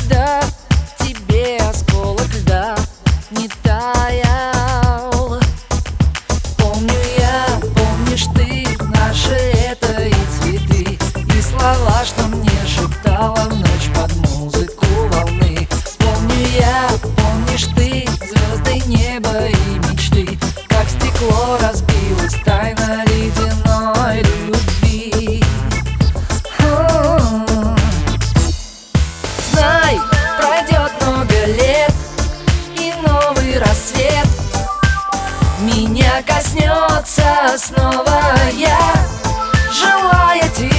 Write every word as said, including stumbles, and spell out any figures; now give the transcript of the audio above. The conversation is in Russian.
когда в тебе осколок льда не таял. Помню я, помнишь ты, наши это и цветы, и слова, что мне шептала в ночь под музыку волны. Помню я, помнишь ты, звезды, небо и мечты, как стекло разбилось тайна ледяной любви. Знай, пройдет много лет, и новый рассвет меня коснется снова. Я желаю тебе